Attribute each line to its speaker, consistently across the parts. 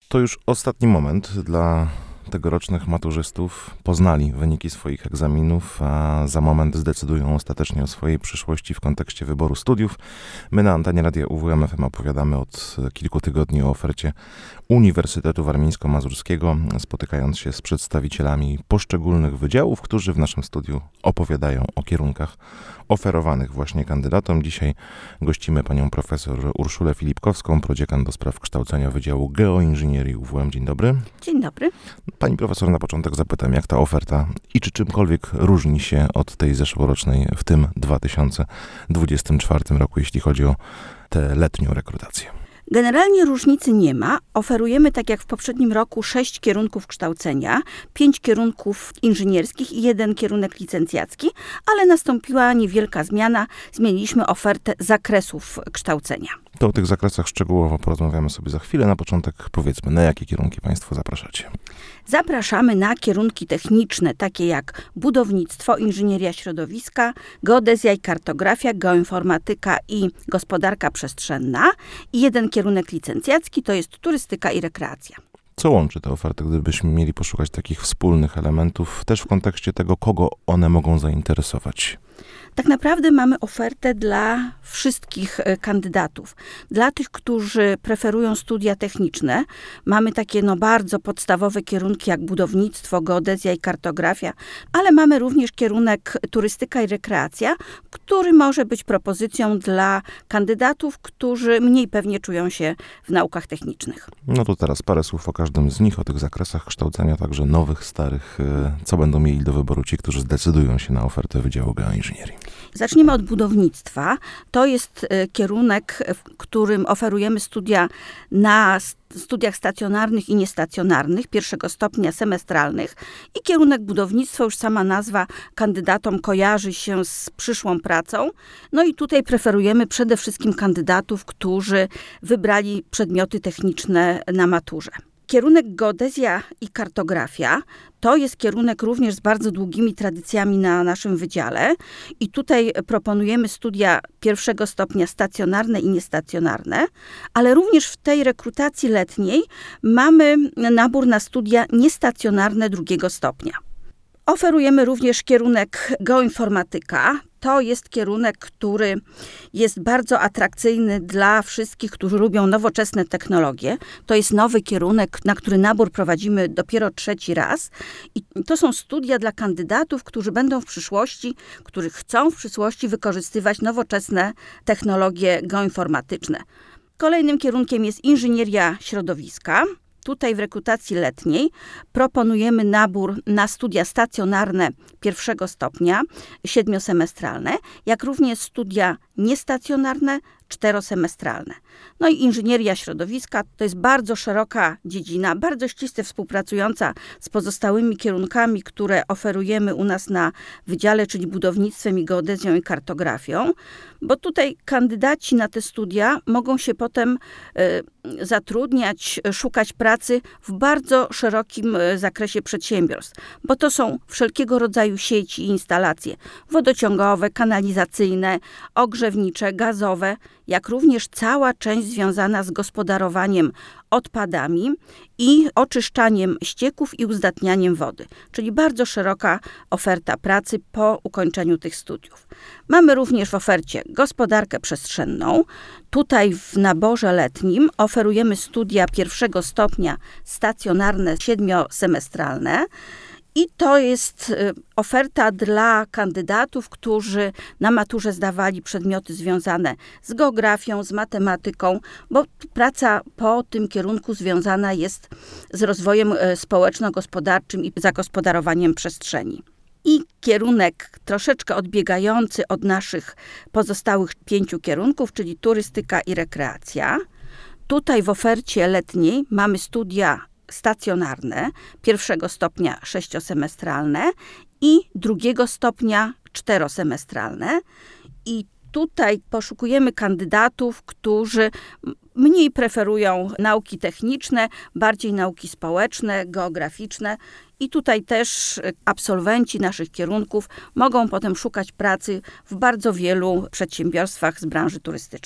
Speaker 1: To już ostatni moment dla tegorocznych maturzystów. Poznali wyniki swoich egzaminów, a za moment zdecydują ostatecznie o swojej przyszłości w kontekście wyboru studiów. My na antenie Radia UWM FM opowiadamy od kilku tygodni o ofercie Uniwersytetu Warmińsko-Mazurskiego, spotykając się z przedstawicielami poszczególnych wydziałów, którzy w naszym studiu opowiadają o kierunkach oferowanych właśnie kandydatom. Dzisiaj gościmy panią profesor Urszulę Filipkowską, prodziekan do spraw kształcenia Wydziału Geoinżynierii UWM. Dzień dobry.
Speaker 2: Dzień dobry.
Speaker 1: Pani profesor, na początek zapytam, jak ta oferta i czy czymkolwiek różni się od tej zeszłorocznej w tym 2024 roku, jeśli chodzi o tę letnią rekrutację?
Speaker 2: Generalnie różnicy nie ma. Oferujemy, tak jak w poprzednim roku, 6 kierunków kształcenia, 5 kierunków inżynierskich i 1 kierunek licencjacki, ale nastąpiła niewielka zmiana. Zmieniliśmy ofertę zakresów kształcenia.
Speaker 1: To o tych zakresach szczegółowo porozmawiamy sobie za chwilę. Na początek powiedzmy, na jakie kierunki państwo zapraszacie?
Speaker 2: Zapraszamy na kierunki techniczne, takie jak budownictwo, inżynieria środowiska, geodezja i kartografia, geoinformatyka i gospodarka przestrzenna. I 1 kierunek licencjacki, to jest turystyka i rekreacja.
Speaker 1: Co łączy te oferty, gdybyśmy mieli poszukać takich wspólnych elementów, też w kontekście tego, kogo one mogą zainteresować?
Speaker 2: Tak naprawdę mamy ofertę dla wszystkich kandydatów. Dla tych, którzy preferują studia techniczne, mamy takie bardzo podstawowe kierunki jak budownictwo, geodezja i kartografia, ale mamy również kierunek turystyka i rekreacja, który może być propozycją dla kandydatów, którzy mniej pewnie czują się w naukach technicznych.
Speaker 1: No to teraz parę słów o każdym z nich, o tych zakresach kształcenia, także nowych, starych. Co będą mieli do wyboru ci, którzy zdecydują się na ofertę Wydziału Geoinżynierii?
Speaker 2: Zaczniemy od budownictwa. To jest kierunek, w którym oferujemy studia na studiach stacjonarnych i niestacjonarnych, pierwszego stopnia semestralnych. I kierunek budownictwa, już sama nazwa kandydatom kojarzy się z przyszłą pracą. No i tutaj preferujemy przede wszystkim kandydatów, którzy wybrali przedmioty techniczne na maturze. Kierunek geodezja i kartografia to jest kierunek również z bardzo długimi tradycjami na naszym wydziale i tutaj proponujemy studia pierwszego stopnia stacjonarne i niestacjonarne, ale również w tej rekrutacji letniej mamy nabór na studia niestacjonarne drugiego stopnia. Oferujemy również kierunek geoinformatyka. To jest kierunek, który jest bardzo atrakcyjny dla wszystkich, którzy lubią nowoczesne technologie. To jest nowy kierunek, na który nabór prowadzimy dopiero 3. raz. I to są studia dla kandydatów, którzy będą w przyszłości, którzy chcą w przyszłości wykorzystywać nowoczesne technologie geoinformatyczne. Kolejnym kierunkiem jest inżynieria środowiska. Tutaj w rekrutacji letniej proponujemy nabór na studia stacjonarne pierwszego stopnia, 7-semestralne, jak również studia niestacjonarne, 4-semestralne. No i inżynieria środowiska to jest bardzo szeroka dziedzina, bardzo ściśle współpracująca z pozostałymi kierunkami, które oferujemy u nas na wydziale, czyli budownictwem i geodezją i kartografią, bo tutaj kandydaci na te studia mogą się potem zatrudniać, szukać pracy w bardzo szerokim zakresie przedsiębiorstw, bo to są wszelkiego rodzaju sieci i instalacje wodociągowe, kanalizacyjne, ogrzewnicze, gazowe, jak również cała część związana z gospodarowaniem odpadami i oczyszczaniem ścieków i uzdatnianiem wody. Czyli bardzo szeroka oferta pracy po ukończeniu tych studiów. Mamy również w ofercie gospodarkę przestrzenną. Tutaj w naborze letnim oferujemy studia pierwszego stopnia stacjonarne, 7-semestralne. I to jest oferta dla kandydatów, którzy na maturze zdawali przedmioty związane z geografią, z matematyką, bo praca po tym kierunku związana jest z rozwojem społeczno-gospodarczym i zagospodarowaniem przestrzeni. I kierunek troszeczkę odbiegający od naszych pozostałych 5 kierunków, czyli turystyka i rekreacja. Tutaj w ofercie letniej mamy studia stacjonarne, pierwszego stopnia 6-semestralne i drugiego stopnia 4-semestralne. I tutaj poszukujemy kandydatów, którzy mniej preferują nauki techniczne, bardziej nauki społeczne, geograficzne. I tutaj też absolwenci naszych kierunków mogą potem szukać pracy w bardzo wielu przedsiębiorstwach z branży turystycznej.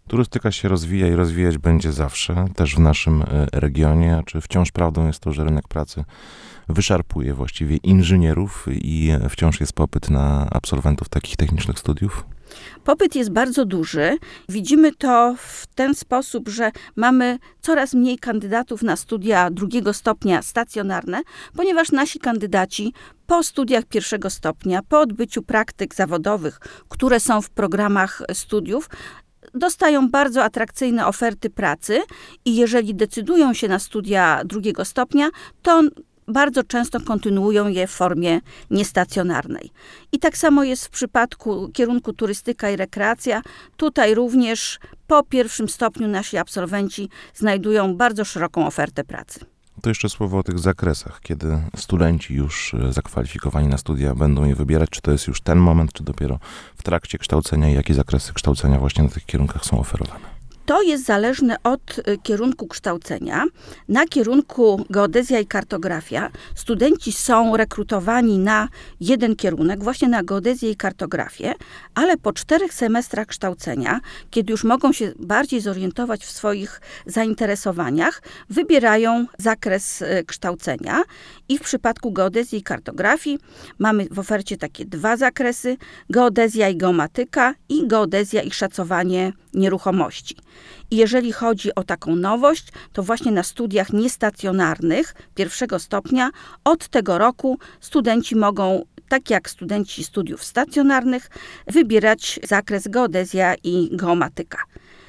Speaker 1: Turystyka się rozwija i rozwijać będzie zawsze, też w naszym regionie. A czy wciąż prawdą jest to, że rynek pracy wyszarpuje właściwie inżynierów i wciąż jest popyt na absolwentów takich technicznych studiów?
Speaker 2: Popyt jest bardzo duży. Widzimy to w ten sposób, że mamy coraz mniej kandydatów na studia drugiego stopnia stacjonarne, ponieważ nasi kandydaci po studiach pierwszego stopnia, po odbyciu praktyk zawodowych, które są w programach studiów, dostają bardzo atrakcyjne oferty pracy i jeżeli decydują się na studia drugiego stopnia, to bardzo często kontynuują je w formie niestacjonarnej. I tak samo jest w przypadku kierunku turystyka i rekreacja. Tutaj również po pierwszym stopniu nasi absolwenci znajdują bardzo szeroką ofertę pracy.
Speaker 1: To jeszcze słowo o tych zakresach. Kiedy studenci już zakwalifikowani na studia będą je wybierać, czy to jest już ten moment, czy dopiero w trakcie kształcenia i jakie zakresy kształcenia właśnie na tych kierunkach są oferowane?
Speaker 2: To jest zależne od kierunku kształcenia. Na kierunku geodezja i kartografia studenci są rekrutowani na jeden kierunek, właśnie na geodezję i kartografię, ale po 4 semestrach kształcenia, kiedy już mogą się bardziej zorientować w swoich zainteresowaniach, wybierają zakres kształcenia i w przypadku geodezji i kartografii mamy w ofercie takie 2 zakresy: geodezja i geomatyka i geodezja i szacowanie nieruchomości. I jeżeli chodzi o taką nowość, to właśnie na studiach niestacjonarnych pierwszego stopnia od tego roku studenci mogą, tak jak studenci studiów stacjonarnych, wybierać zakres geodezja i geomatyka.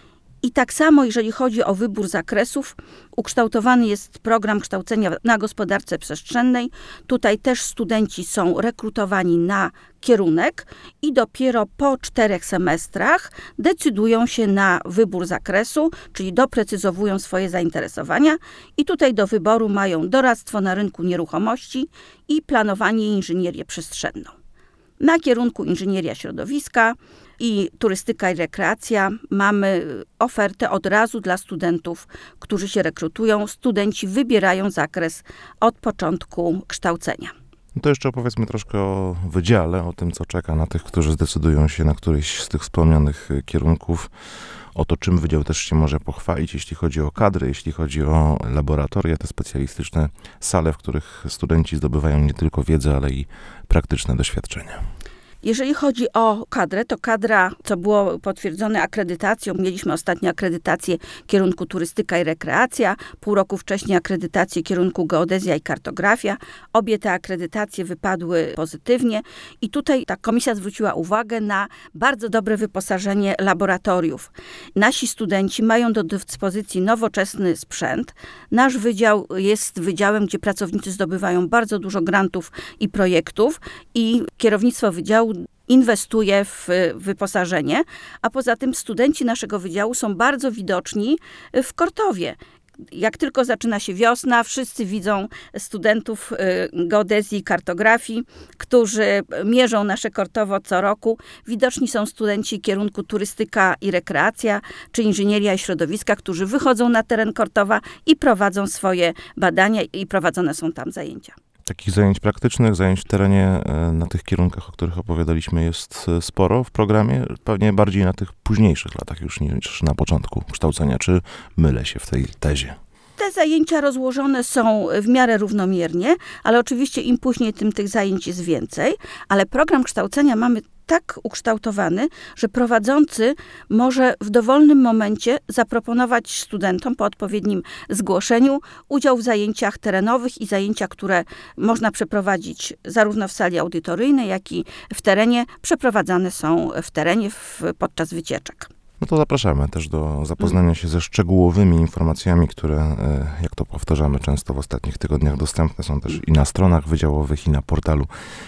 Speaker 2: I tak samo, jeżeli chodzi o wybór zakresów, ukształtowany jest program kształcenia na gospodarce przestrzennej. Tutaj też studenci są rekrutowani na kierunek i dopiero po 4 semestrach decydują się na wybór zakresu, czyli doprecyzowują swoje zainteresowania i tutaj do wyboru mają doradztwo na rynku nieruchomości i planowanie i inżynierię przestrzenną. Na kierunku inżynieria środowiska i turystyka i rekreacja mamy ofertę od razu dla studentów, którzy się rekrutują. Studenci wybierają zakres od początku kształcenia.
Speaker 1: To jeszcze opowiedzmy troszkę o wydziale, o tym, co czeka na tych, którzy zdecydują się na któryś z tych wspomnianych kierunków. O to, czym wydział też się może pochwalić, jeśli chodzi o kadry, jeśli chodzi o laboratoria, te specjalistyczne sale, w których studenci zdobywają nie tylko wiedzę, ale i praktyczne doświadczenia.
Speaker 2: Jeżeli chodzi o kadrę, to kadra, co było potwierdzone akredytacją, mieliśmy ostatnio akredytację kierunku turystyka i rekreacja, pół roku wcześniej akredytację kierunku geodezja i kartografia. Obie te akredytacje wypadły pozytywnie i tutaj ta komisja zwróciła uwagę na bardzo dobre wyposażenie laboratoriów. Nasi studenci mają do dyspozycji nowoczesny sprzęt. Nasz wydział jest wydziałem, gdzie pracownicy zdobywają bardzo dużo grantów i projektów i kierownictwo wydziału inwestuje w wyposażenie, a poza tym studenci naszego wydziału są bardzo widoczni w Kortowie. Jak tylko zaczyna się wiosna, wszyscy widzą studentów geodezji i kartografii, którzy mierzą nasze Kortowo co roku. Widoczni są studenci kierunku turystyka i rekreacja, czy inżynieria i środowiska, którzy wychodzą na teren Kortowa i prowadzą swoje badania i prowadzone są tam zajęcia.
Speaker 1: Takich zajęć praktycznych, zajęć w terenie na tych kierunkach, o których opowiadaliśmy, jest sporo w programie, pewnie bardziej na tych późniejszych latach już niż na początku kształcenia. Czy mylę się w tej tezie?
Speaker 2: Te zajęcia rozłożone są w miarę równomiernie, ale oczywiście im później, tym tych zajęć jest więcej, ale program kształcenia mamy tak ukształtowany, że prowadzący może w dowolnym momencie zaproponować studentom po odpowiednim zgłoszeniu udział w zajęciach terenowych i zajęcia, które można przeprowadzić zarówno w sali audytoryjnej, jak i w terenie, przeprowadzane są w terenie podczas wycieczek.
Speaker 1: No to zapraszamy też do zapoznania się ze szczegółowymi informacjami, które, jak to powtarzamy często w ostatnich tygodniach, dostępne są też i na stronach wydziałowych, i na portalu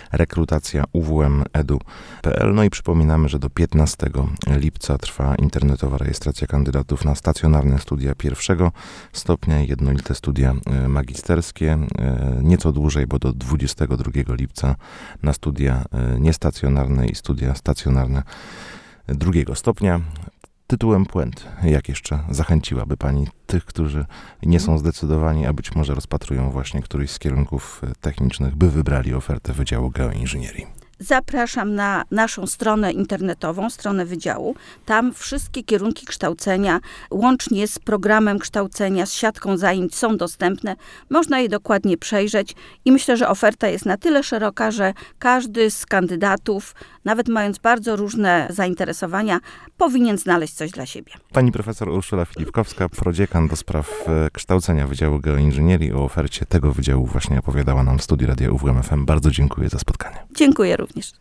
Speaker 1: rekrutacja.uwm.edu.pl. No i przypominamy, że do 15 lipca trwa internetowa rejestracja kandydatów na stacjonarne studia pierwszego stopnia i jednolite studia magisterskie. Nieco dłużej, bo do 22 lipca na studia niestacjonarne i studia stacjonarne drugiego stopnia. Tytułem puent, jak jeszcze zachęciłaby Pani tych, którzy nie są zdecydowani, a być może rozpatrują właśnie któryś z kierunków technicznych, by wybrali ofertę Wydziału Geoinżynierii?
Speaker 2: zapraszam na naszą stronę internetową, stronę wydziału. Tam wszystkie kierunki kształcenia, łącznie z programem kształcenia, z siatką zajęć są dostępne. Można je dokładnie przejrzeć i myślę, że oferta jest na tyle szeroka, że każdy z kandydatów, nawet mając bardzo różne zainteresowania, powinien znaleźć coś dla siebie.
Speaker 1: Pani profesor Urszula Filipkowska, prodziekan do spraw kształcenia Wydziału Geoinżynierii. O ofercie tego wydziału właśnie opowiadała nam w studiu Radia UWM FM. Bardzo dziękuję za spotkanie.
Speaker 2: Dziękuję również.